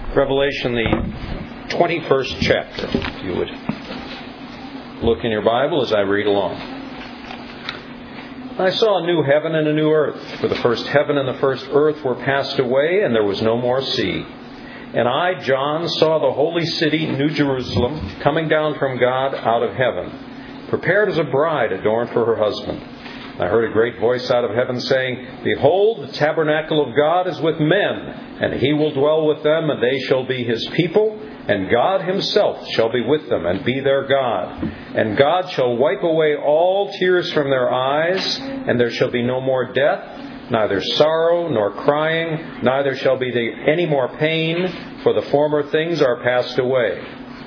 Revelation, the 21st chapter, if you would look in your Bible as I read along. I saw a new heaven and a new earth, for the first heaven and the first earth were passed away, and there was no more sea. And I, John, saw the holy city, New Jerusalem, coming down from God out of heaven, prepared as a bride adorned for her husband. I heard a great voice out of heaven saying, Behold, the tabernacle of God is with men, and He will dwell with them, and they shall be His people, and God Himself shall be with them, and be their God. And God shall wipe away all tears from their eyes, and there shall be no more death, neither sorrow nor crying, neither shall be any more pain, for the former things are passed away.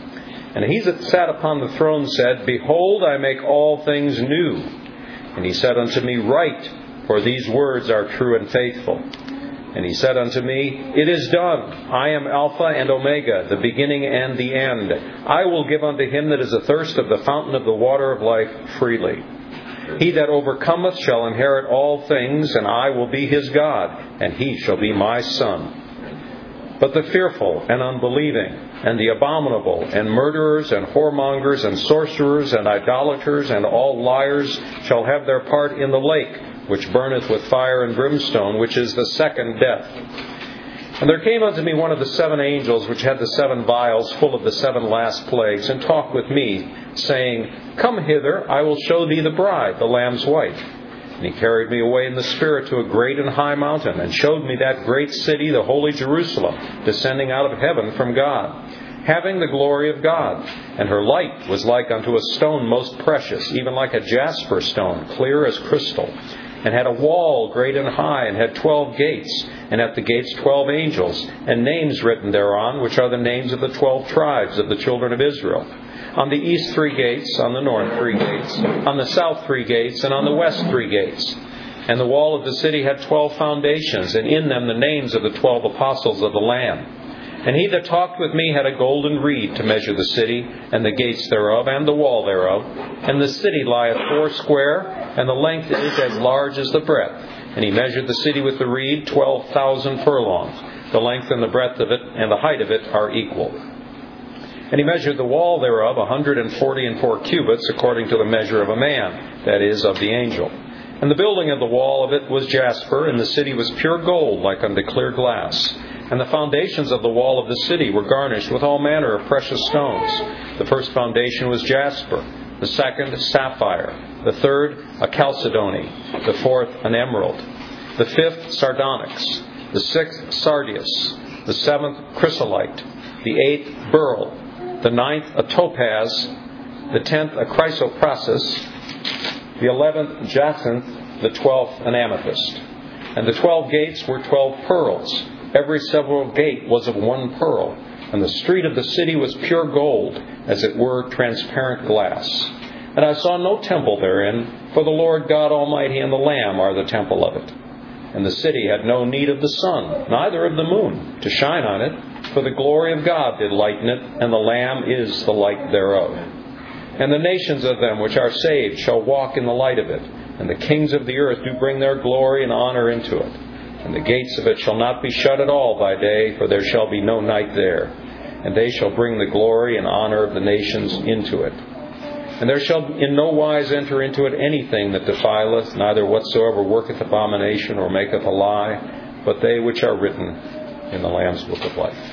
And He that sat upon the throne said, Behold, I make all things new. And He said unto me, Write, for these words are true and faithful. And He said unto me, It is done. I am Alpha and Omega, the beginning and the end. I will give unto him that is athirst of the fountain of the water of life freely. He that overcometh shall inherit all things, and I will be his God, and he shall be my son. But the fearful and unbelieving, and the abominable, and murderers, and whoremongers, and sorcerers, and idolaters, and all liars shall have their part in the lake, which burneth with fire and brimstone, which is the second death. And there came unto me one of the seven angels, which had the seven vials full of the seven last plagues, and talked with me, saying, Come hither, I will show thee the bride, the Lamb's wife. And He carried me away in the Spirit to a great and high mountain, and showed me that great city, the holy Jerusalem, descending out of heaven from God, having the glory of God. And her light was like unto a stone most precious, even like a jasper stone, clear as crystal. And had a wall great and high, and had 12 gates, and at the gates 12 angels, and names written thereon, which are the names of the 12 tribes of the children of Israel. On the east 3 gates, on the north 3 gates, on the south 3 gates, and on the west 3 gates. And the wall of the city had 12 foundations, and in them the names of the 12 apostles of the Lamb. And he that talked with me had a golden reed to measure the city, and the gates thereof, and the wall thereof. And the city lieth foursquare, and the length is as large as the breadth. And he measured the city with the reed 12,000 furlongs. The length and the breadth of it, and the height of it are equal. And he measured the wall thereof 144 cubits, according to the measure of a man, that is, of the angel. And the building of the wall of it was jasper, and the city was pure gold, like unto clear glass. And the foundations of the wall of the city were garnished with all manner of precious stones. The first foundation was jasper, the second sapphire, the third a chalcedony, the fourth an emerald, the fifth sardonyx, the sixth sardius, the seventh chrysolite, the eighth beryl, the ninth a topaz, the 10th a chrysoprasus, the 11th jacinth, the 12th an amethyst. And the 12 gates were 12 pearls. Every several gate was of one pearl, and the street of the city was pure gold, as it were transparent glass. And I saw no temple therein, for the Lord God Almighty and the Lamb are the temple of it. And the city had no need of the sun, neither of the moon, to shine on it, for the glory of God did lighten it, and the Lamb is the light thereof. And the nations of them which are saved shall walk in the light of it, and the kings of the earth do bring their glory and honor into it. And the gates of it shall not be shut at all by day, for there shall be no night there. And they shall bring the glory and honor of the nations into it. And there shall in no wise enter into it anything that defileth, neither whatsoever worketh abomination or maketh a lie, but they which are written in the Lamb's book of life.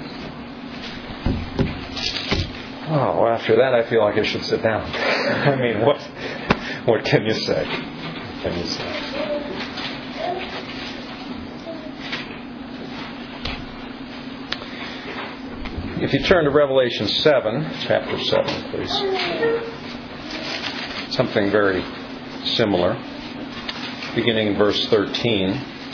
Oh, well, after that I feel like I should sit down. I mean, what can you say? Can you say? If you turn to Revelation 7, chapter 7, please. Something very similar, beginning in verse 13.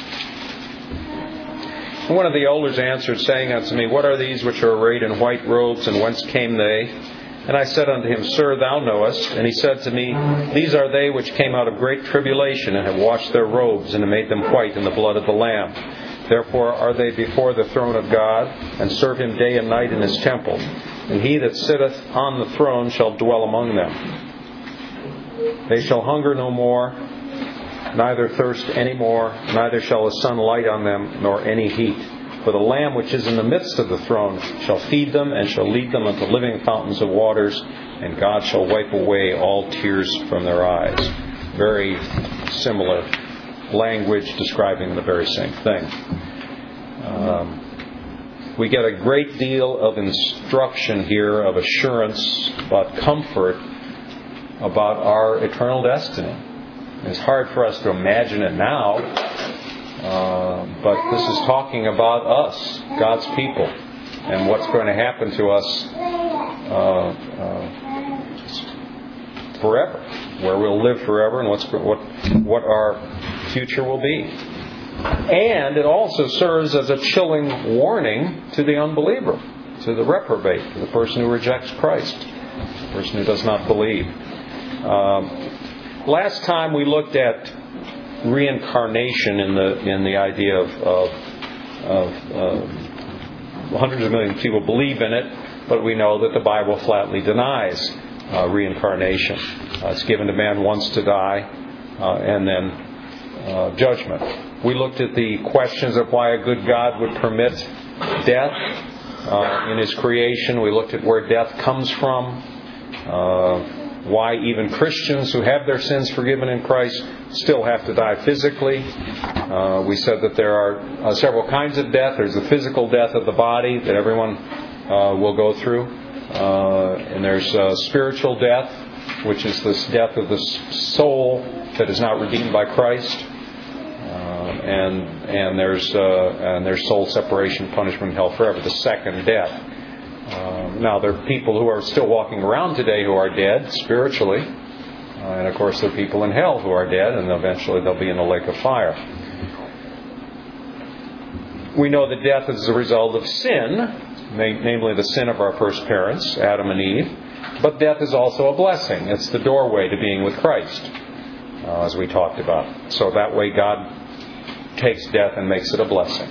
And one of the elders answered, saying unto me, What are these which are arrayed in white robes, and whence came they? And I said unto him, Sir, thou knowest. And he said to me, These are they which came out of great tribulation, and have washed their robes, and have made them white in the blood of the Lamb. Therefore are they before the throne of God, and serve Him day and night in His temple. And He that sitteth on the throne shall dwell among them. They shall hunger no more, neither thirst any more, neither shall the sun light on them, nor any heat. For the Lamb which is in the midst of the throne shall feed them and shall lead them unto living fountains of waters, and God shall wipe away all tears from their eyes. Very similar language describing the very same thing. We get a great deal of instruction here, of assurance, about comfort, about our eternal destiny. It's hard for us to imagine it now, but this is talking about us, God's people, and what's going to happen to us forever, where we'll live forever, and what our future will be. And it also serves as a chilling warning to the unbeliever, to the reprobate, to the person who rejects Christ, the person who does not believe. Last time we looked at reincarnation in the idea of hundreds of millions of people believe in it, but we know that the Bible flatly denies reincarnation. It's given to man once to die, and then judgment. We looked at the questions of why a good God would permit death in His creation. We looked at where death comes from, why even Christians who have their sins forgiven in Christ still have to die physically. We said that there are several kinds of death. There's the physical death of the body that everyone will go through. And there's spiritual death, which is this death of the soul that is not redeemed by Christ. And there's soul separation, punishment, and hell forever, the second death. Now, there are people who are still walking around today who are dead spiritually. And, of course, there are people in hell who are dead, and eventually they'll be in the lake of fire. We know that death is the result of sin, namely the sin of our first parents, Adam and Eve. But death is also a blessing. It's the doorway to being with Christ, as we talked about. So that way God takes death and makes it a blessing.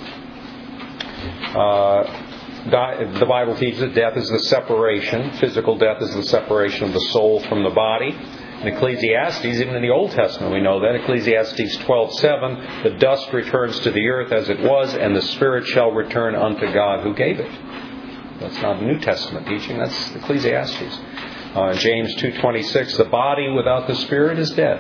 The Bible teaches that death is the separation. Physical death is the separation of the soul from the body. In Ecclesiastes, even in the Old Testament, we know that. Ecclesiastes 12:7, the dust returns to the earth as it was, and the spirit shall return unto God who gave it. That's not a New Testament teaching. That's Ecclesiastes. James 2:26, the body without the spirit is dead.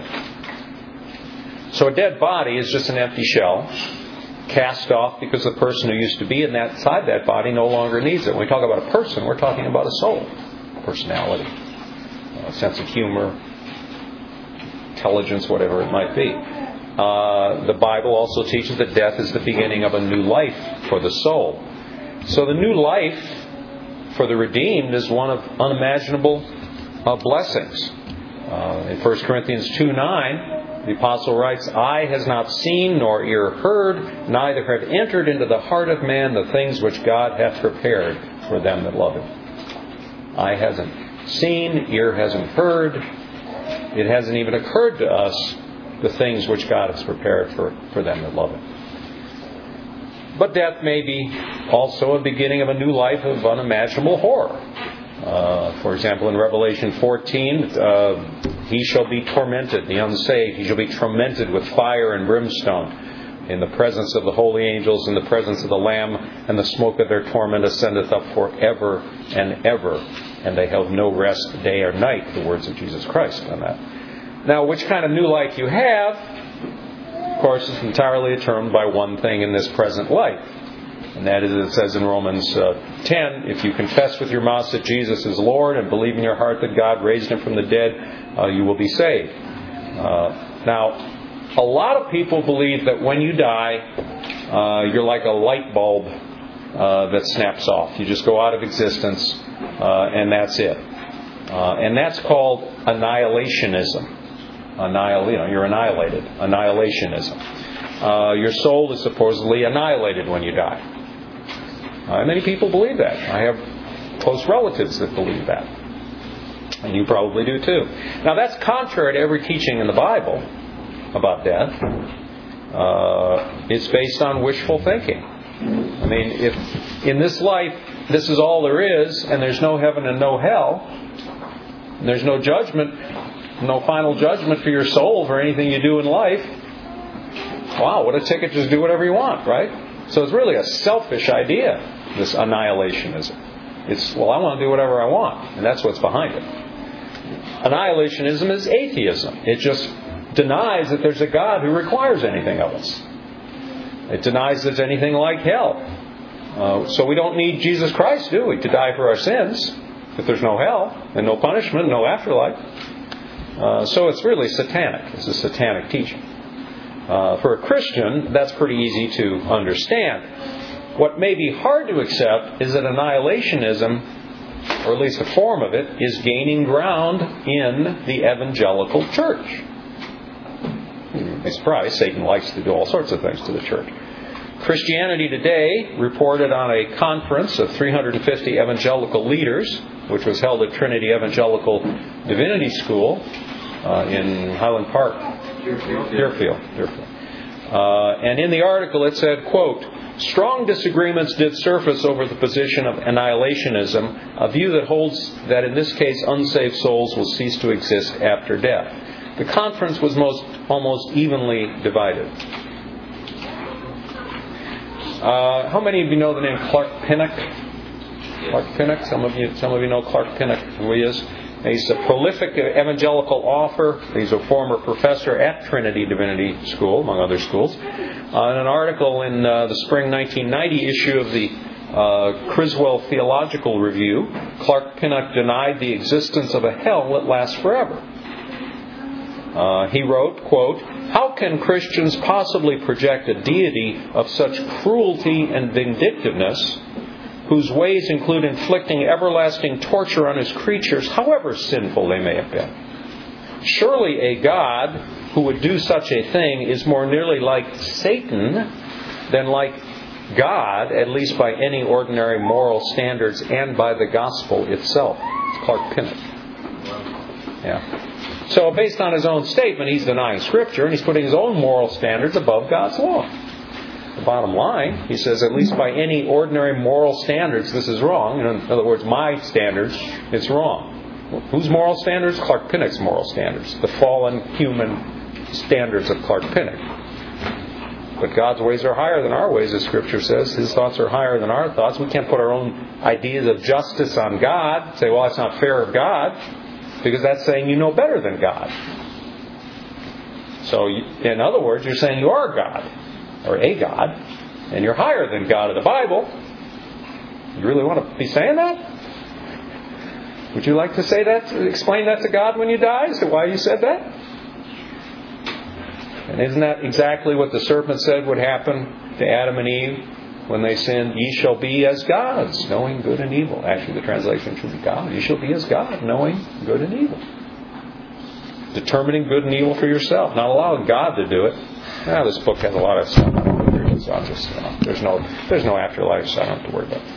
So a dead body is just an empty shell, cast off because the person who used to be inside that body no longer needs it. When we talk about a person, we're talking about a soul, personality, a sense of humor, intelligence, whatever it might be. The Bible also teaches that death is the beginning of a new life for the soul. So the new life for the redeemed is one of unimaginable blessings. In 1 Corinthians 2:9, the Apostle writes, eye has not seen, nor ear heard, neither have entered into the heart of man the things which God hath prepared for them that love Him. Eye hasn't seen, ear hasn't heard. It hasn't even occurred to us the things which God has prepared for them that love Him. But death may be also a beginning of a new life of unimaginable horror. For example, in Revelation 14, he shall be tormented, the unsaved. He shall be tormented with fire and brimstone in the presence of the holy angels, in the presence of the Lamb, and the smoke of their torment ascendeth up forever and ever. And they have no rest day or night, the words of Jesus Christ on that. Now, which kind of new life you have, of course, is entirely determined by one thing in this present life. And that is, it says in Romans 10, if you confess with your mouth that Jesus is Lord and believe in your heart that God raised Him from the dead, you will be saved. Now, a lot of people believe that when you die, you're like a light bulb that snaps off. You just go out of existence, and that's it. And that's called annihilationism. You're annihilated. Annihilationism. Your soul is supposedly annihilated when you die. Many people believe that. I have close relatives that believe that. And you probably do too. Now that's contrary to every teaching in the Bible about death. It's based on wishful thinking. I mean, if in this life this is all there is, and there's no heaven and no hell, and there's no judgment, no final judgment for your soul for anything you do in life, wow, what a ticket, just do whatever you want, right? So it's really a selfish idea, this annihilationism. It's, well, I want to do whatever I want, and that's what's behind it. Annihilationism is atheism. It just denies that there's a God who requires anything of us. It denies there's anything like hell. So we don't need Jesus Christ, do we, to die for our sins, if there's no hell and no punishment, no afterlife. So it's really satanic. It's a satanic teaching. For a Christian, that's pretty easy to understand. What may be hard to accept is that annihilationism, or at least a form of it, is gaining ground in the evangelical church. You'd be surprised. Satan likes to do all sorts of things to the church. Christianity Today reported on a conference of 350 evangelical leaders, which was held at Trinity Evangelical Divinity School in Highland Park. Deerfield. And in the article it said, quote, "Strong disagreements did surface over the position of annihilationism, a view that holds that in this case unsaved souls will cease to exist after death. The conference was almost evenly divided." How many of you know the name Clark Pinnock? Clark Pinnock? Some of you know Clark Pinnock, who he is. He's a prolific evangelical author. He's a former professor at Trinity Divinity School, among other schools. In an article in the spring 1990 issue of the Criswell Theological Review, Clark Pinnock denied the existence of a hell that lasts forever. He wrote, quote, "How can Christians possibly project a deity of such cruelty and vindictiveness, whose ways include inflicting everlasting torture on His creatures, however sinful they may have been? Surely a God who would do such a thing is more nearly like Satan than like God, at least by any ordinary moral standards and by the gospel itself." It's Clark Pinnock. Yeah. So based on his own statement, he's denying Scripture, and he's putting his own moral standards above God's law. The bottom line, he says, at least by any ordinary moral standards, this is wrong. In other words, my standards, it's wrong. Whose moral standards? Clark Pinnock's moral standards. The fallen human standards of Clark Pinnock. But God's ways are higher than our ways, as Scripture says. His thoughts are higher than our thoughts. We can't put our own ideas of justice on God. Say, well, that's not fair of God. Because that's saying you know better than God. So, in other words, you're saying you are God. Or a God. And you're higher than God of the Bible. You really want to be saying that? Would you like to say that? Explain that to God when you die? Say why you said that? And isn't that exactly what the serpent said would happen to Adam and Eve when they sinned? Ye shall be as gods, knowing good and evil. Actually, the translation should be God. You shall be as God, knowing good and evil. Determining good and evil for yourself, not allowing God to do it. Now, this book has a lot of stuff. So I'll just, there's no afterlife, so I don't have to worry about it.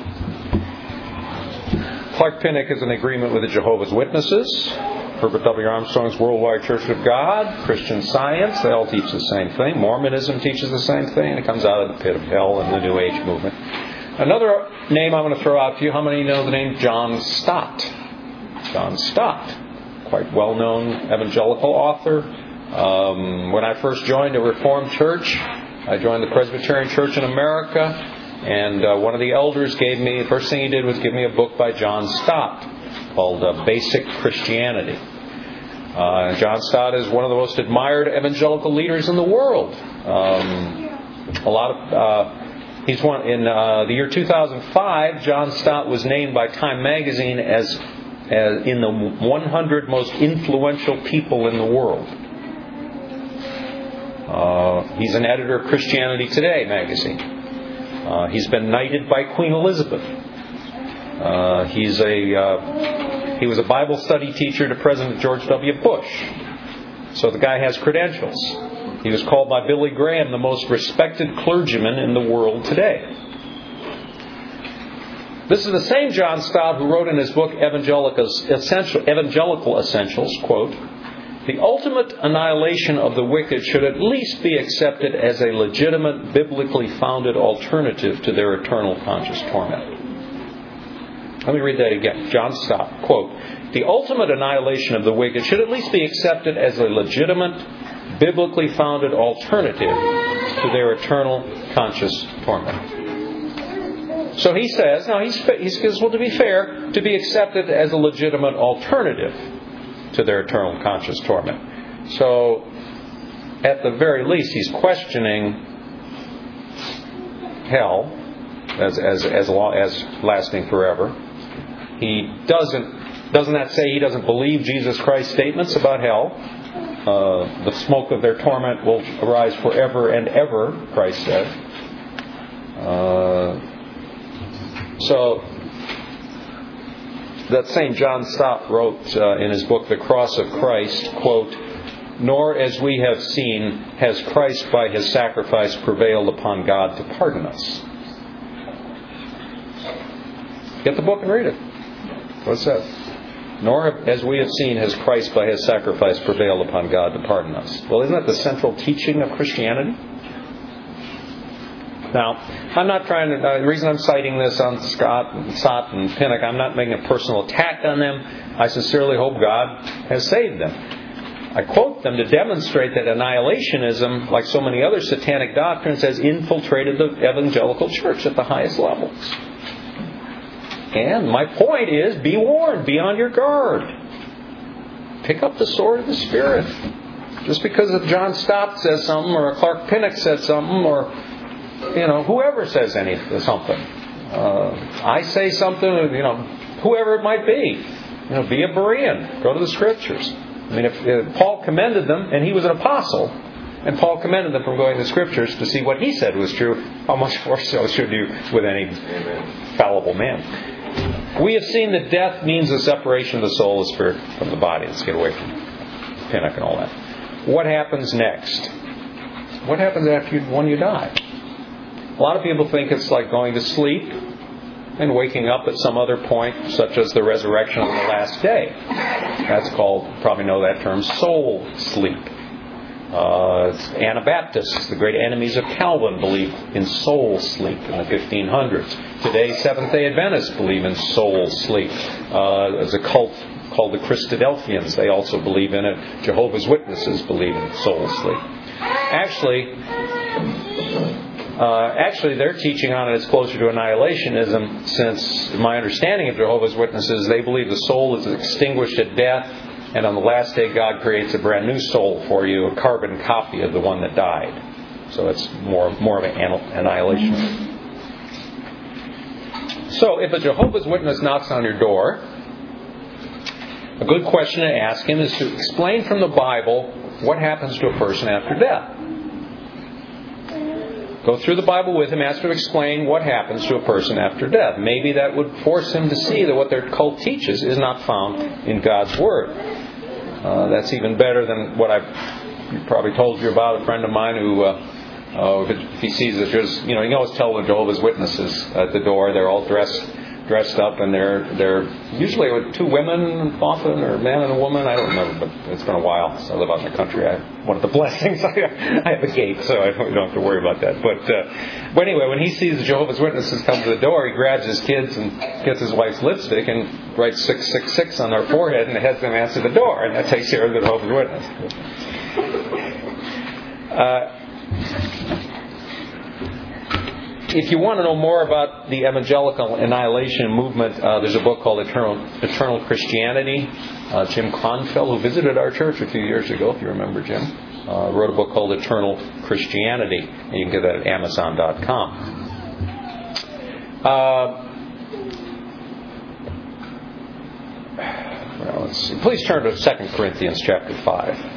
Clark Pinnock is in agreement with the Jehovah's Witnesses, Herbert W. Armstrong's Worldwide Church of God, Christian Science. They all teach the same thing. Mormonism teaches the same thing. It comes out of the pit of hell in the New Age movement. Another name I'm going to throw out to you. How many know the name John Stott? John Stott. Quite well-known evangelical author. When I first joined a Reformed church, I joined the Presbyterian Church in America, and one of the elders the first thing he did was give me a book by John Stott called Basic Christianity. John Stott is one of the most admired evangelical leaders in the world. He's one in the year 2005. John Stott was named by Time Magazine as in the 100 most influential people in the world. He's an editor of Christianity Today magazine. He's been knighted by Queen Elizabeth. He was a Bible study teacher to President George W. Bush. So the guy has credentials. He was called by Billy Graham the most respected clergyman in the world today. This is the same John Stott who wrote in his book Evangelical Essentials, quote, "The ultimate annihilation of the wicked should at least be accepted as a legitimate, biblically founded alternative to their eternal conscious torment." Let me read that again. John Stott, quote, "The ultimate annihilation of the wicked should at least be accepted as a legitimate, biblically founded alternative to their eternal conscious torment. So he says, now he says, well, to be fair, to be accepted as a legitimate alternative to their eternal conscious torment. So, at the very least, he's questioning hell as lasting forever. He doesn't that say he doesn't believe Jesus Christ's statements about hell? The smoke of their torment will arise forever and ever, Christ said. So, that same John Stott wrote in his book, The Cross of Christ, quote, "Nor as we have seen has Christ by his sacrifice prevailed upon God to pardon us." Get the book and read it. What it says. "Nor as we have seen has Christ by his sacrifice prevailed upon God to pardon us." Well, isn't that the central teaching of Christianity? Now, I'm not trying to... the reason I'm citing this on Stott and Pinnock, I'm not making a personal attack on them. I sincerely hope God has saved them. I quote them to demonstrate that annihilationism, like so many other satanic doctrines, has infiltrated the evangelical church at the highest levels. And my point is, be warned, be on your guard. Pick up the sword of the Spirit. Just because if John Stott says something, or Clark Pinnock says something, or whoever says something. I say something, whoever it might be. Be a Berean. Go to the Scriptures. I mean, if Paul commended them, and he was an apostle, and Paul commended them from going to the Scriptures to see what he said was true, how much more so should you with any fallible man? We have seen that death means the separation of the soul and spirit from the body. Let's get away from Pinnock and all that. What happens next? What happens when you die? A lot of people think it's like going to sleep and waking up at some other point, such as the resurrection on the last day. That's called, you probably know that term, soul sleep. Anabaptists, the great enemies of Calvin, believe in soul sleep in the 1500s. Today, Seventh-day Adventists believe in soul sleep. There's a cult called the Christadelphians. They also believe in it. Jehovah's Witnesses believe in soul sleep. Actually, their teaching on it is closer to annihilationism, since my understanding of Jehovah's Witnesses, they believe the soul is extinguished at death, and on the last day God creates a brand new soul for you, a carbon copy of the one that died. So it's more of an annihilation. So if a Jehovah's Witness knocks on your door, a good question to ask him is to explain from the Bible what happens to a person after death. Go through the Bible with him, ask him to explain what happens to a person after death. Maybe that would force him to see that what their cult teaches is not found in God's Word. That's even better than what I've probably told you about a friend of mine who, if he sees that there's, you can always tell the Jehovah's Witnesses at the door. They're all dressed up, and they're usually with two women, often, or a man and a woman. I don't remember, but it's been a while. So I live out in the country. One of the blessings, I have a gate, so I don't have to worry about that. But anyway, when he sees the Jehovah's Witnesses come to the door, he grabs his kids and gets his wife's lipstick and writes 666 on their forehead and heads them answer the door, and that takes care of the Jehovah's Witness. If you want to know more about the evangelical annihilation movement, there's a book called Eternal Christianity. Jim Kronfeld, who visited our church a few years ago, if you remember Jim, wrote a book called Eternal Christianity, and you can get that at Amazon.com. Let's see. Please turn to 2 Corinthians chapter 5.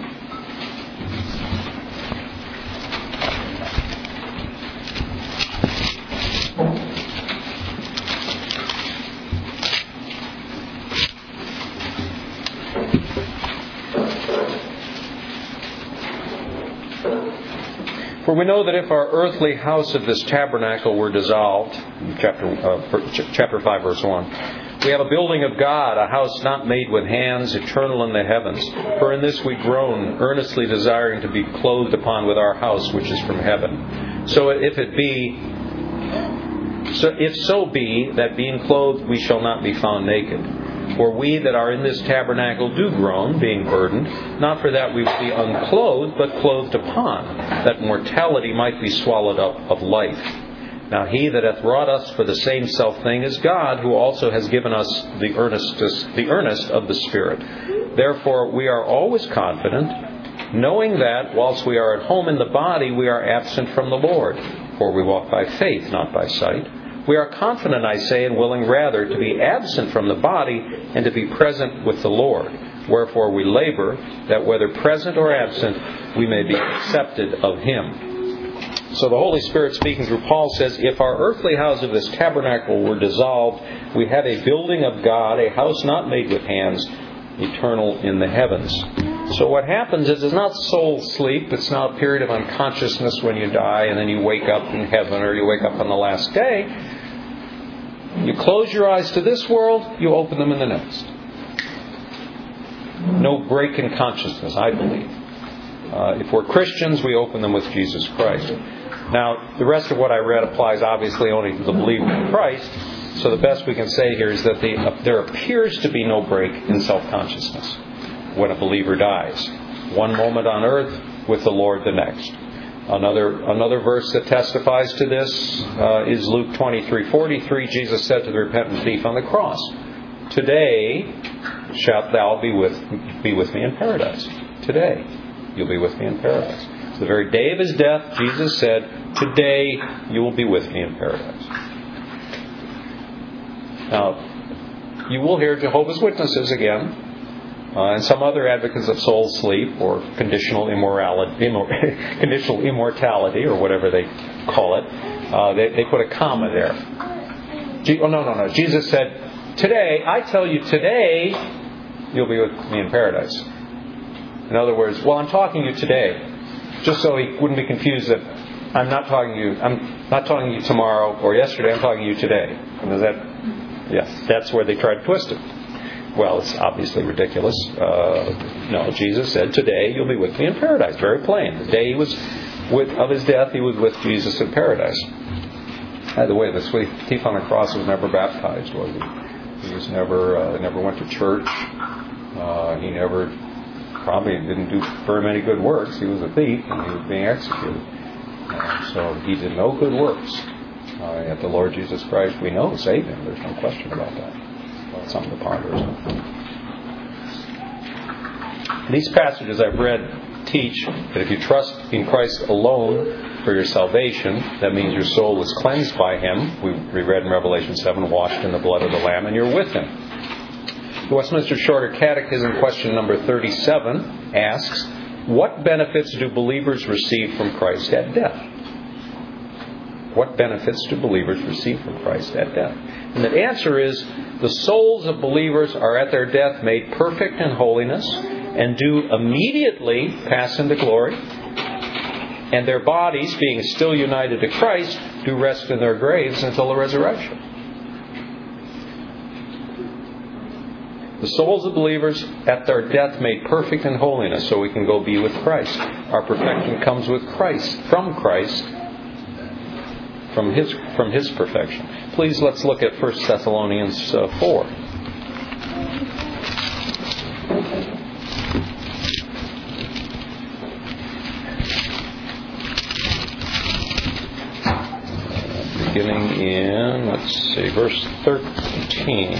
For we know that if our earthly house of this tabernacle were dissolved, chapter 5, verse 1, we have a building of God, a house not made with hands, eternal in the heavens. For in this we groan, earnestly desiring to be clothed upon with our house which is from heaven. So if so be that being clothed we shall not be found naked. For we that are in this tabernacle do groan, being burdened, not for that we be unclothed, but clothed upon, that mortality might be swallowed up of life. Now he that hath wrought us for the same self thing is God, who also has given us the earnest of the Spirit. Therefore we are always confident, knowing that, whilst we are at home in the body, we are absent from the Lord. For we walk by faith, not by sight. We are confident, I say, and willing rather to be absent from the body and to be present with the Lord. Wherefore we labor, that whether present or absent, we may be accepted of Him. So the Holy Spirit, speaking through Paul, says, if our earthly house of this tabernacle were dissolved, we have a building of God, a house not made with hands, eternal in the heavens. So what happens is it's not soul sleep. It's not a period of unconsciousness when you die and then you wake up in heaven or you wake up on the last day. You close your eyes to this world, you open them in the next. No break in consciousness, I believe. If we're Christians, we open them with Jesus Christ. Now, the rest of what I read applies obviously only to the believer in Christ. So the best we can say here is that there appears to be no break in self-consciousness when a believer dies. One moment on earth, with the Lord the next. Another verse that testifies to this is Luke 23:43. Jesus said to the repentant thief on the cross, "Today shalt thou be with me in paradise." Today you'll be with me in paradise. So the very day of his death, Jesus said, "Today you will be with me in paradise." Now, you will hear Jehovah's Witnesses again, and some other advocates of soul sleep or conditional immortality, or whatever they call it. They put a comma there. No. Jesus said, "Today, I tell you, today you'll be with me in paradise." In other words, I'm talking to you today, just so he wouldn't be confused that I'm not talking to you tomorrow or yesterday. I'm talking to you today. And is that? Yes, that's where they tried to twist it. Well, it's obviously ridiculous. No, Jesus said, "Today you'll be with me in paradise." Very plain. The day of his death, he was with Jesus in paradise. By the way, the thief on the cross was never baptized, was he? He was never went to church. He probably didn't do very many good works. He was a thief and he was being executed. So he did no good works. Yet the Lord Jesus Christ, we know, saved him. There's no question about that. Well, it's something to ponder, isn't it? These passages I've read teach that if you trust in Christ alone for your salvation, that means your soul is cleansed by Him. We read in Revelation 7, washed in the blood of the Lamb, and you're with Him. The Westminster Shorter Catechism, question number 37, asks, what benefits do believers receive from Christ at death? What benefits do believers receive from Christ at death? And the answer is, the souls of believers are at their death made perfect in holiness and do immediately pass into glory. And their bodies, being still united to Christ, do rest in their graves until the resurrection. The souls of believers at their death made perfect in holiness, so we can go be with Christ. Our perfection comes with Christ, from His perfection. Please, let's look at 1 Thessalonians 4. Beginning in, verse 13.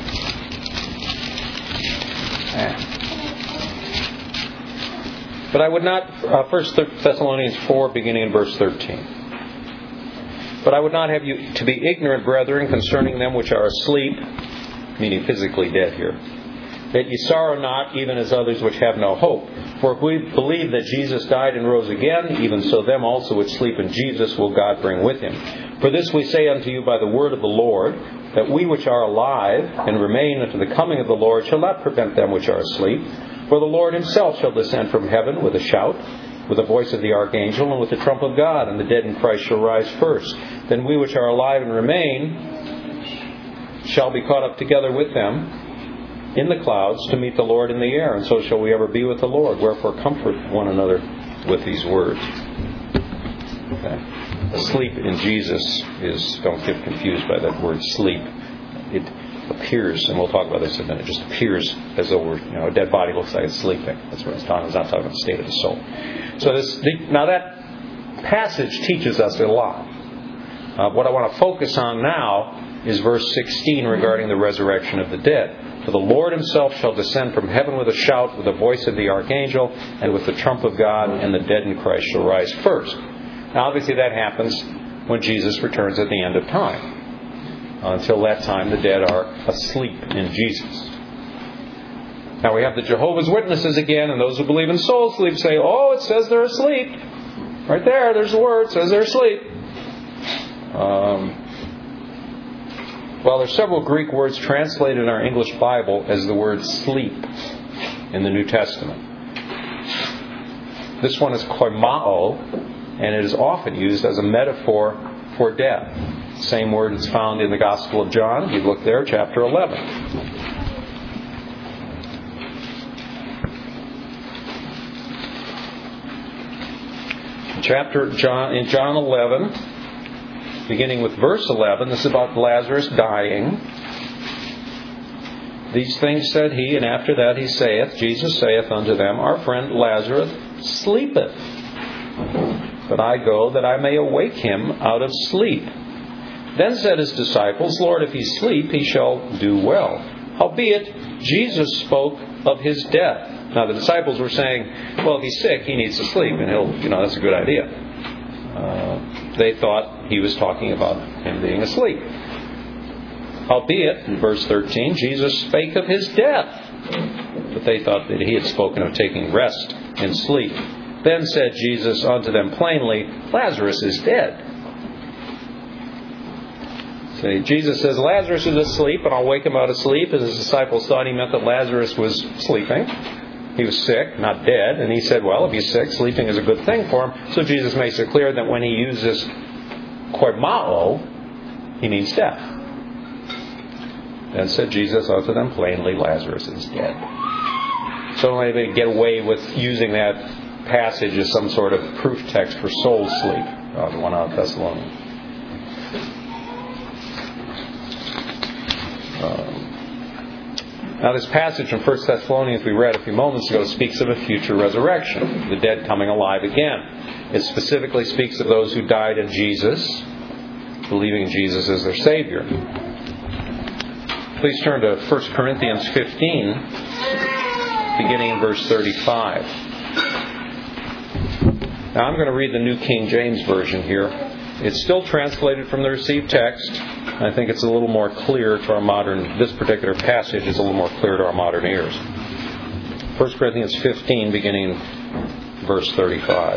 But I would not, 1 Thessalonians 4, beginning in verse 13. But I would not have you to be ignorant, brethren, concerning them which are asleep, meaning physically dead here, that ye sorrow not, even as others which have no hope. For if we believe that Jesus died and rose again, even so them also which sleep in Jesus will God bring with Him. For this we say unto you by the word of the Lord, that we which are alive and remain unto the coming of the Lord shall not prevent them which are asleep. For the Lord Himself shall descend from heaven with a shout, with the voice of the archangel, and with the trump of God, and the dead in Christ shall rise first. Then we which are alive and remain shall be caught up together with them in the clouds to meet the Lord in the air, and so shall we ever be with the Lord. Wherefore comfort one another with these words. Okay. Sleep in Jesus is, don't get confused by that word sleep. appears, and we'll talk about this in a minute, just appears as though a dead body looks like it's sleeping. That's what it's talking about. It's not talking about the state of the soul. So now that passage teaches us a lot. What I want to focus on now is verse 16 regarding the resurrection of the dead. For the Lord himself shall descend from heaven with a shout, with the voice of the archangel, and with the trump of God, and the dead in Christ shall rise first. Now obviously that happens when Jesus returns at the end of time. Until that time, the dead are asleep in Jesus. Now we have the Jehovah's Witnesses again, and those who believe in soul sleep say, oh, it says they're asleep. Right there's the word, it says they're asleep. Well, there's several Greek words translated in our English Bible as the word sleep in the New Testament. This one is koimao, and it is often used as a metaphor for death. Same word is found in the Gospel of John. If you look there, chapter 11. In John 11, beginning with verse 11, this is about Lazarus dying. These things said he, and after that he saith, Jesus saith unto them, our friend Lazarus sleepeth. But I go that I may awake him out of sleep. Then said his disciples, Lord, if he sleep, he shall do well. Howbeit, Jesus spoke of his death. Now the disciples were saying, well, if he's sick, he needs to sleep, and that's a good idea. They thought he was talking about him being asleep. Howbeit, in verse 13, Jesus spake of his death. But they thought that he had spoken of taking rest in sleep. Then said Jesus unto them plainly, Lazarus is dead. See, Jesus says, Lazarus is asleep, and I'll wake him out of sleep. And his disciples thought he meant that Lazarus was sleeping. He was sick, not dead. And he said, well, if he's sick, sleeping is a good thing for him. So Jesus makes it clear that when he uses koimao, he means death. Then said Jesus unto them plainly, Lazarus is dead. So they get away with using that passage as some sort of proof text for soul sleep. The one out of Thessalonians. Now this passage from 1 Thessalonians we read a few moments ago speaks of a future resurrection, the dead coming alive again. It specifically speaks of those who died in Jesus, believing Jesus as their Savior. Please turn to 1 Corinthians 15, beginning in verse 35. Now I'm going to read the New King James Version here. It's still translated from the received text. I think it's a little more clear to our modern, this particular passage is a little more clear to our modern ears. 1 Corinthians 15, beginning in verse 35.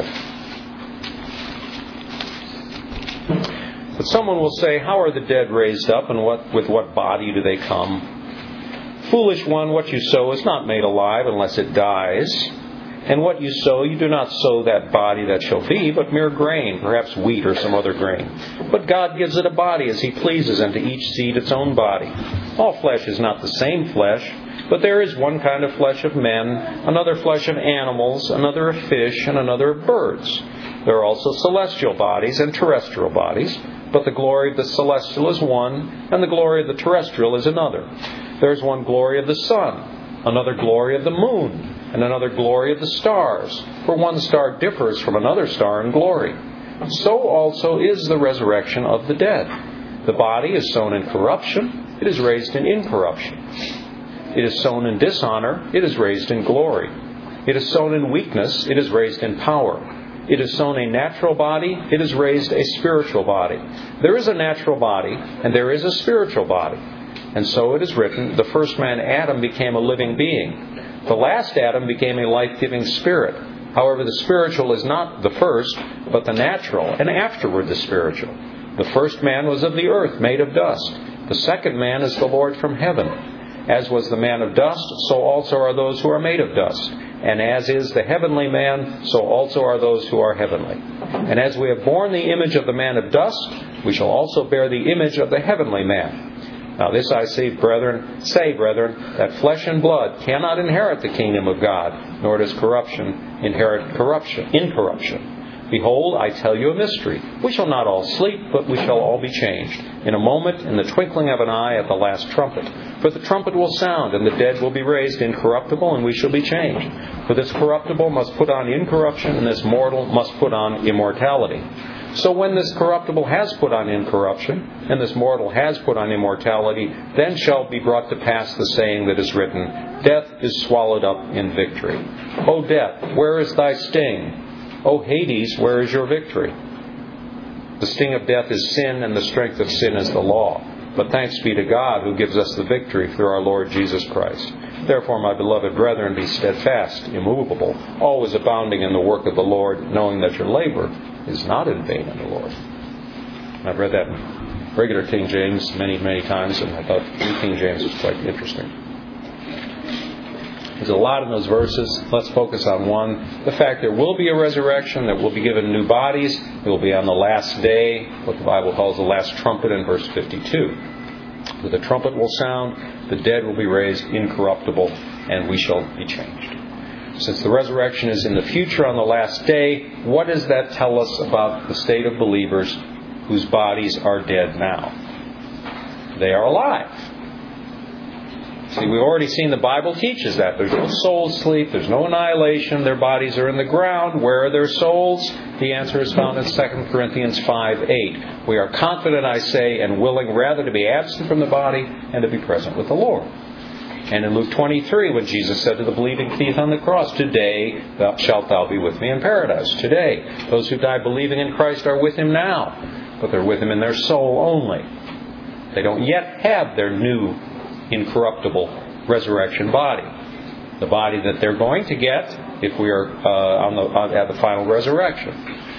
But someone will say, how are the dead raised up, and with what body do they come? Foolish one, what you sow is not made alive unless it dies. And what you sow, you do not sow that body that shall be, but mere grain, perhaps wheat or some other grain. But God gives it a body as He pleases, and to each seed its own body. All flesh is not the same flesh, but there is one kind of flesh of men, another flesh of animals, another of fish, and another of birds. There are also celestial bodies and terrestrial bodies, but the glory of the celestial is one, and the glory of the terrestrial is another. There is one glory of the sun, another glory of the moon, and another glory of the stars. For one star differs from another star in glory. So also is the resurrection of the dead. The body is sown in corruption, it is raised in incorruption. It is sown in dishonor, it is raised in glory. It is sown in weakness, it is raised in power. It is sown a natural body, it is raised a spiritual body. There is a natural body, and there is a spiritual body. And so it is written, the first man, Adam, became a living being. The last Adam became a life-giving spirit. However, the spiritual is not the first, but the natural, and afterward the spiritual. The first man was of the earth, made of dust. The second man is the Lord from heaven. As was the man of dust, so also are those who are made of dust. And as is the heavenly man, so also are those who are heavenly. And as we have borne the image of the man of dust, we shall also bear the image of the heavenly man. Now this I say, brethren, that flesh and blood cannot inherit the kingdom of God, nor does corruption inherit incorruption. Behold, I tell you a mystery. We shall not all sleep, but we shall all be changed. In a moment, in the twinkling of an eye, at the last trumpet. For the trumpet will sound, and the dead will be raised incorruptible, and we shall be changed. For this corruptible must put on incorruption, and this mortal must put on immortality. So when this corruptible has put on incorruption, and this mortal has put on immortality, then shall be brought to pass the saying that is written, Death is swallowed up in victory. O death, where is thy sting? O Hades, where is your victory? The sting of death is sin, and the strength of sin is the law. But thanks be to God who gives us the victory through our Lord Jesus Christ. Therefore, my beloved brethren, be steadfast, immovable, always abounding in the work of the Lord, knowing that your labor is not in vain in the Lord. I've read that in regular King James many, many times, and I thought New King James was quite interesting. There's a lot in those verses. Let's focus on one. The fact there will be a resurrection, that we'll be given new bodies. It will be on the last day, what the Bible calls the last trumpet in verse 52. For the trumpet will sound, the dead will be raised incorruptible, and we shall be changed. Since the resurrection is in the future on the last day, what does that tell us about the state of believers whose bodies are dead now? They are alive. See, we've already seen the Bible teaches that. There's no soul sleep. There's no annihilation. Their bodies are in the ground. Where are their souls? The answer is found in 2 Corinthians 5:8. We are confident, I say, and willing rather to be absent from the body and to be present with the Lord. And in Luke 23, when Jesus said to the believing thief on the cross, Today shalt thou be with me in paradise. Today. Those who die believing in Christ are with Him now. But they're with Him in their soul only. They don't yet have their new incorruptible resurrection body. The body that they're going to get if we are at the final resurrection.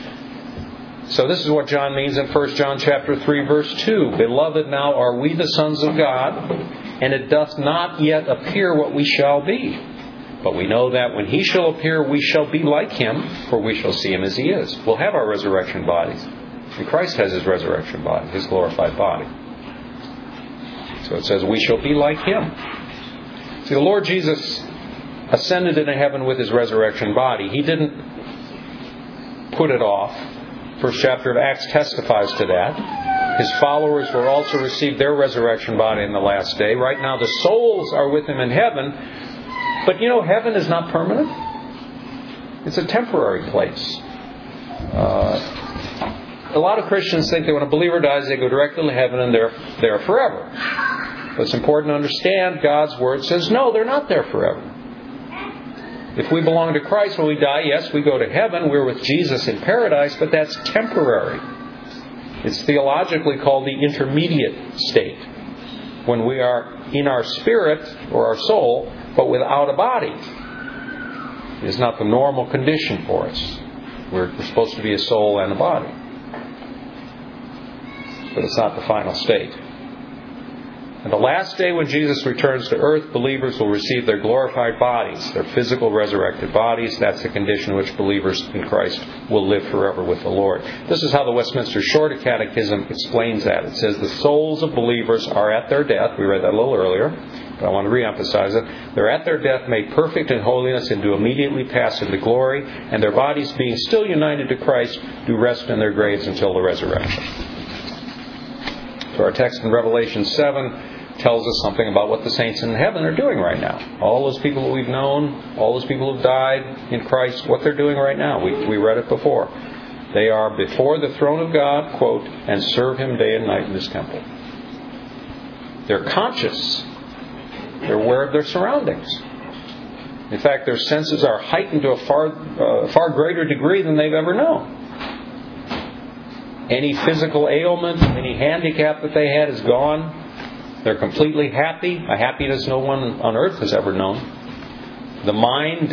So this is what John means in 1 John chapter 3, verse 2. Beloved, now are we the sons of God, and it doth not yet appear what we shall be. But we know that when He shall appear, we shall be like Him, for we shall see Him as He is. We'll have our resurrection bodies. And Christ has His resurrection body, His glorified body. So it says, we shall be like Him. See, the Lord Jesus ascended into heaven with His resurrection body. He didn't put it off. First chapter of Acts testifies to that. His followers will also receive their resurrection body in the last day. Right now, the souls are with Him in heaven. But you know, heaven is not permanent. It's a temporary place. A lot of Christians think that when a believer dies, they go directly to heaven and they're there forever. But it's important to understand God's Word says, no, they're not there forever. If we belong to Christ when we die, yes, we go to heaven. We're with Jesus in paradise, but that's temporary. It's theologically called the intermediate state. When we are in our spirit or our soul, but without a body. It is not the normal condition for us. We're supposed to be a soul and a body. But it's not the final state. And the last day when Jesus returns to earth, believers will receive their glorified bodies, their physical resurrected bodies. That's the condition in which believers in Christ will live forever with the Lord. This is how the Westminster Shorter Catechism explains that. It says the souls of believers are at their death. We read that a little earlier, but I want to reemphasize it. They're at their death made perfect in holiness and do immediately pass into glory, and their bodies being still united to Christ do rest in their graves until the resurrection. So our text in Revelation 7 tells us something about what the saints in heaven are doing right now. All those people that we've known, all those people who've died in Christ, what they're doing right now. We read it before. They are before the throne of God, quote, and serve Him day and night in His temple. They're conscious. They're aware of their surroundings. In fact, their senses are heightened to a far greater degree than they've ever known. Any physical ailment, any handicap that they had is gone. They're completely happy, a happiness no one on earth has ever known. The mind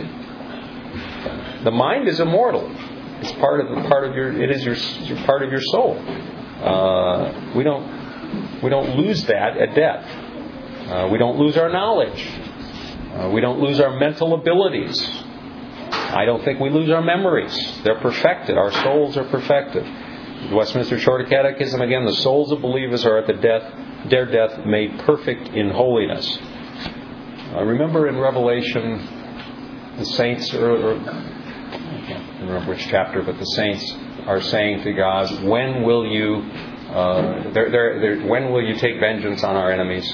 is immortal. It's part of your soul. We don't lose that at death. We don't lose our knowledge. We don't lose our mental abilities. I don't think we lose our memories. They're perfected. Our souls are perfected. The Westminster Shorter Catechism, again, the souls of believers are at their death made perfect in holiness. Remember in Revelation, the saints, the don't remember which chapter, but the saints are saying to God, when will you when will you take vengeance on our enemies?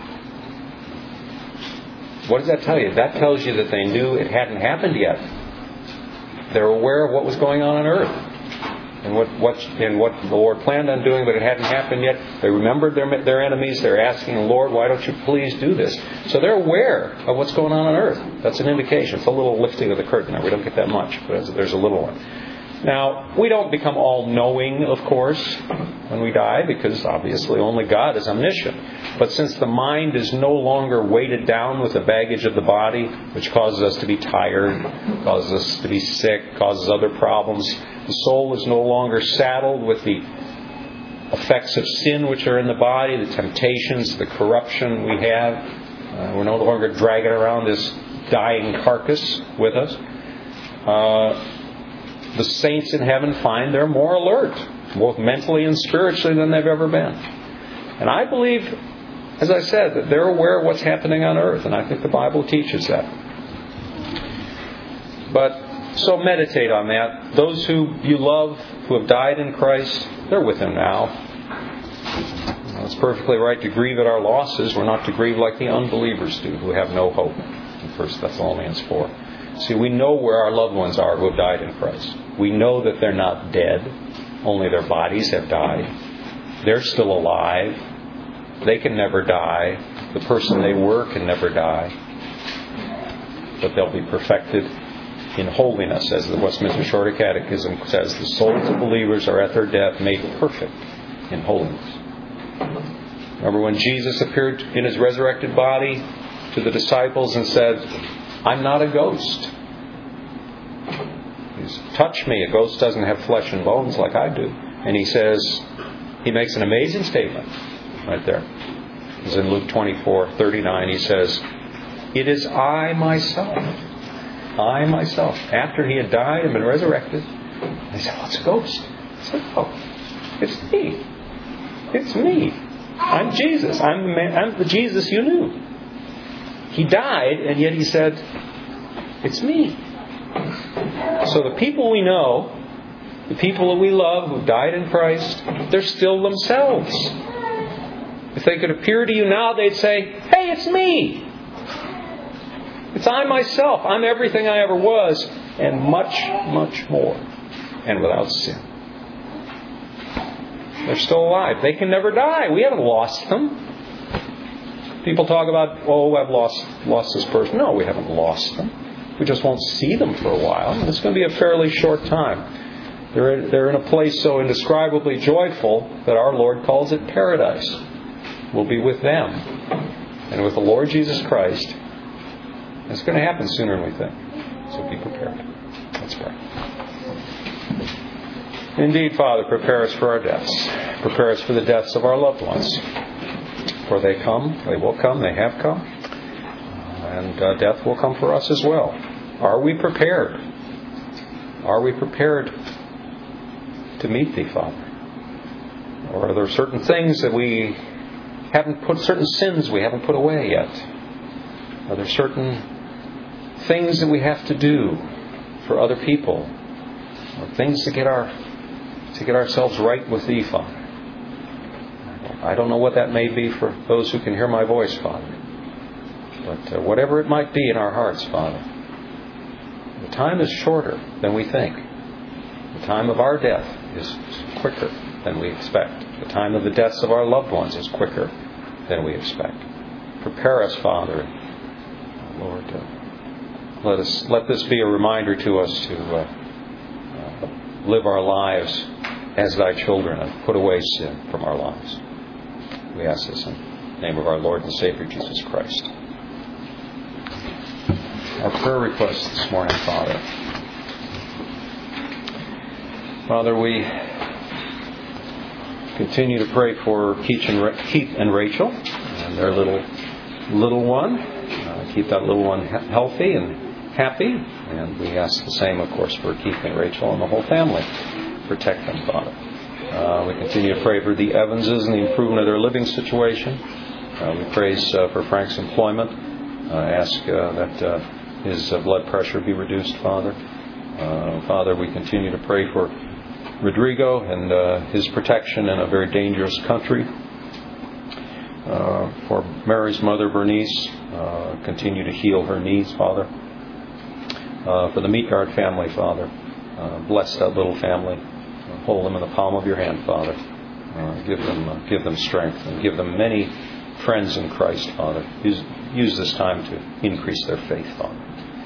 What does that tell you? That tells you that they knew it hadn't happened yet. They're aware of what was going on earth and what the Lord planned on doing, but it hadn't happened yet. They remembered their enemies. They're asking the Lord, why don't you please do this? So they're aware of what's going on earth. That's an indication. It's a little lifting of the curtain there. We don't get that much, but there's a little one. Now, we don't become all-knowing, of course, when we die, because obviously only God is omniscient. But since the mind is no longer weighted down with the baggage of the body, which causes us to be tired, causes us to be sick, causes other problems, the soul is no longer saddled with the effects of sin which are in the body, the temptations, the corruption we have. We're no longer dragging around this dying carcass with us. The saints in heaven find they're more alert, both mentally and spiritually, than they've ever been. And I believe, as I said, that they're aware of what's happening on earth, and I think the Bible teaches that. But, so meditate on that. Those who you love, who have died in Christ, they're with Him now. It's perfectly right to grieve at our losses. We're not to grieve like the unbelievers do, who have no hope. In 1 Thessalonians 4. See, we know where our loved ones are who have died in Christ. We know that they're not dead. Only their bodies have died. They're still alive. They can never die. The person they were can never die. But they'll be perfected in holiness, as the Westminster Shorter Catechism says. The souls of believers are at their death made perfect in holiness. Remember when Jesus appeared in His resurrected body to the disciples and said, I'm not a ghost. He's, touch me. A ghost doesn't have flesh and bones like I do. And He makes an amazing statement right there. It's in Luke 24:39. He says, it is I myself. I myself. After He had died and been resurrected, he said, what's a ghost? I said, oh, it's me. It's me. I'm Jesus. I'm the Jesus you knew. He died, and yet He said, it's me. So the people we know, the people that we love who died in Christ, they're still themselves. If they could appear to you now, they'd say, hey, it's me. It's I myself. I'm everything I ever was, and much, much more, and without sin. They're still alive. They can never die. We haven't lost them. People talk about, I've lost this person. No, we haven't lost them. We just won't see them for a while. And it's going to be a fairly short time. They're in a place so indescribably joyful that our Lord calls it paradise. We'll be with them and with the Lord Jesus Christ. It's going to happen sooner than we think. So be prepared. Let's pray. Indeed, Father, prepare us for our deaths. Prepare us for the deaths of our loved ones. For they come, they will come, they have come. And death will come for us as well. Are we prepared? Are we prepared to meet Thee, Father? Or are there certain things that we haven't put, certain sins we haven't put away yet? Are there certain things that we have to do for other people? Or things to get ourselves right with Thee, Father? I don't know what that may be for those who can hear my voice, Father. But whatever it might be in our hearts, Father, the time is shorter than we think. The time of our death is quicker than we expect. The time of the deaths of our loved ones is quicker than we expect. Prepare us, Father. Lord, let this be a reminder to us to live our lives as Thy children and put away sin from our lives. We ask this in the name of our Lord and Savior, Jesus Christ. Our prayer requests this morning, Father. Father, we continue to pray for Keith and Rachel and their little one. Keep that little one healthy and happy. And we ask the same, of course, for Keith and Rachel and the whole family. Protect them, Father. We continue to pray for the Evanses and the improvement of their living situation. We praise for Frank's employment. Ask that his blood pressure be reduced, Father. Father, we continue to pray for Rodrigo and his protection in a very dangerous country. For Mary's mother, Bernice, continue to heal her knees, Father. For the Meatgard family, Father, bless that little family. Hold them in the palm of your hand, Father. Give them strength and give them many friends in Christ, Father. Use this time to increase their faith, Father.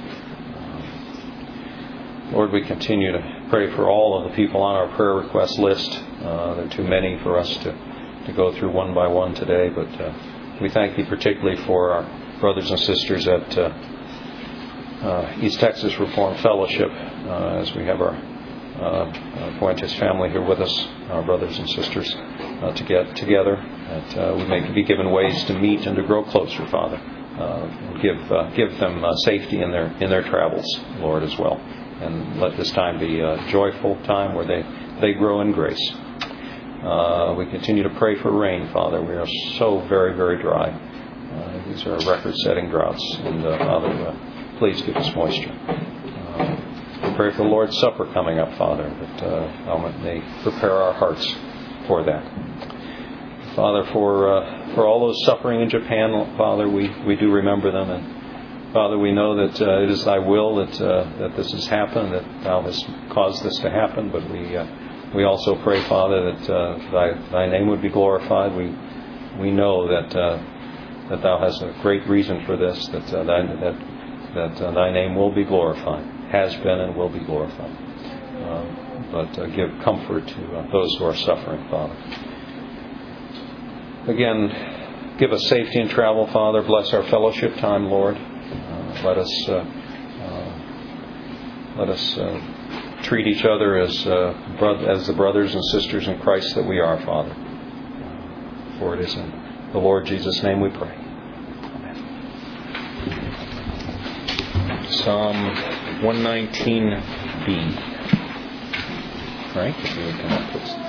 Lord, we continue to pray for all of the people on our prayer request list. There are too many for us to go through one by one today, but we thank you particularly for our brothers and sisters at East Texas Reformed Fellowship, as we have our Fuentes family here with us, our brothers and sisters, to get together, that we may be given ways to meet and to grow closer, Father. Give them safety in their travels, Lord, as well. And let this time be a joyful time where they grow in grace. We continue to pray for rain, Father. We are so very, very dry. These are record-setting droughts. And Father, please give us moisture. We pray for the Lord's Supper coming up, Father, that Thou may prepare our hearts for that. Father, for all those suffering in Japan, Father, we do remember them. And Father, we know that it is Thy will that this has happened, that Thou hast caused this to happen. But we also pray, Father, that Thy name would be glorified. We know that Thou hast a great reason for this, that Thy name will be glorified, has been and will be glorified. But give comfort to those who are suffering, Father. Again, give us safety in travel, Father. Bless our fellowship time, Lord. Let us treat each other as the brothers and sisters in Christ that we are, Father. For it is in the Lord Jesus' name we pray. Psalm 119b. Right? If you would come up, please.